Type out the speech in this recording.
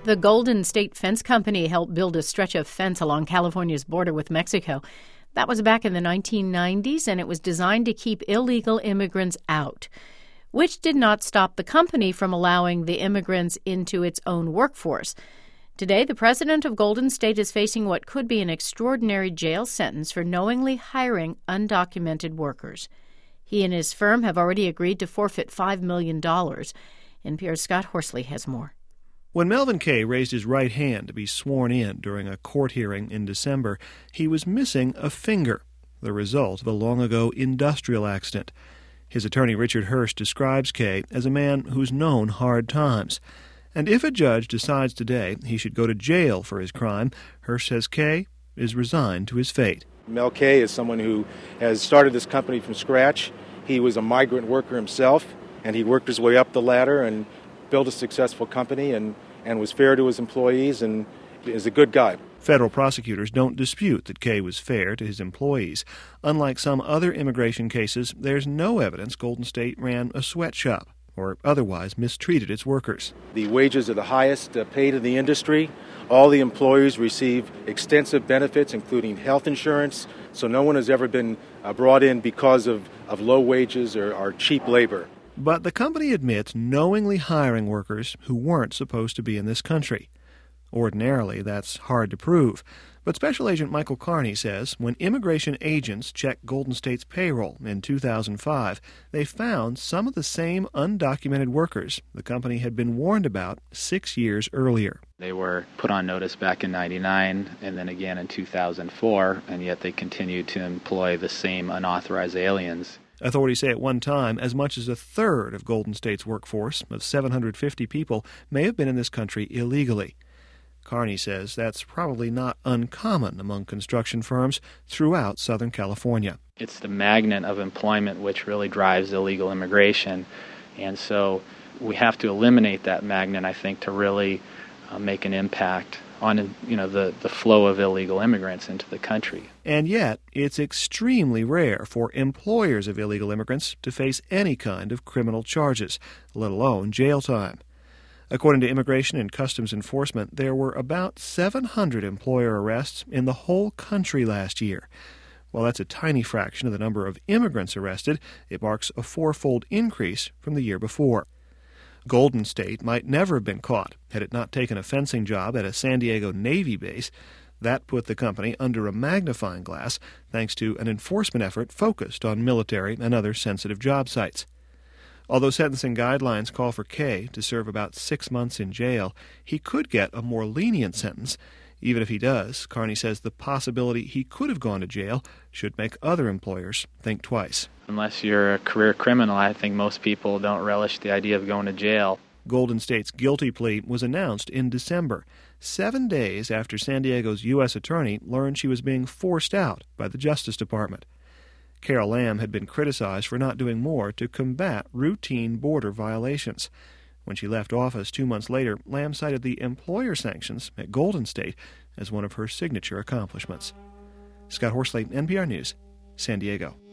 The Golden State Fence Company helped build a stretch of fence along California's border with Mexico. That was back in the 1990s, and it was designed to keep illegal immigrants out, which did not stop the company from allowing the immigrants into its own workforce. Today, the president of Golden State is facing what could be an extraordinary jail sentence for knowingly hiring undocumented workers. He and his firm have already agreed to forfeit $5 million. NPR's Scott Horsley has more. When Melvin Kay raised his right hand to be sworn in during a court hearing in December, he was missing a finger, the result of a long-ago industrial accident. His attorney Richard Hurst describes Kay as a man who's known hard times. And if a judge decides today he should go to jail for his crime, Hurst says Kay is resigned to his fate. Mel Kay is someone who has started this company from scratch. He was a migrant worker himself, and he worked his way up the ladder and built a successful company and was fair to his employees and is a good guy. Federal prosecutors don't dispute that Kay was fair to his employees. Unlike some other immigration cases, there's no evidence Golden State ran a sweatshop or otherwise mistreated its workers. The wages are the highest paid in the industry. All the employees receive extensive benefits, including health insurance, so no one has ever been brought in because of low wages or cheap labor. But the company admits knowingly hiring workers who weren't supposed to be in this country. Ordinarily, that's hard to prove. But Special Agent Michael Carney says when immigration agents checked Golden State's payroll in 2005, they found some of the same undocumented workers the company had been warned about 6 years earlier. They were put on notice back in 1999 and then again in 2004, and yet they continued to employ the same unauthorized aliens. Authorities say at one time as much as a third of Golden State's workforce, of 750 people, may have been in this country illegally. Carney says that's probably not uncommon among construction firms throughout Southern California. It's the magnet of employment which really drives illegal immigration, and so we have to eliminate that magnet, I think, to really make an impact on the flow of illegal immigrants into the country. And yet, it's extremely rare for employers of illegal immigrants to face any kind of criminal charges, let alone jail time. According to Immigration and Customs Enforcement, there were about 700 employer arrests in the whole country last year. While that's a tiny fraction of the number of immigrants arrested, it marks a fourfold increase from the year before. Golden State might never have been caught had it not taken a fencing job at a San Diego Navy base. That put the company under a magnifying glass thanks to an enforcement effort focused on military and other sensitive job sites. Although sentencing guidelines call for Kay to serve about 6 months in jail, he could get a more lenient sentence. Even if he does, Carney says the possibility he could have gone to jail should make other employers think twice. Unless you're a career criminal, I think most people don't relish the idea of going to jail. Golden State's guilty plea was announced in December, 7 days after San Diego's U.S. attorney learned she was being forced out by the Justice Department. Carol Lam had been criticized for not doing more to combat routine border violations. When she left office 2 months later, Lam cited the employer sanctions at Golden State as one of her signature accomplishments. Scott Horsley, NPR News, San Diego.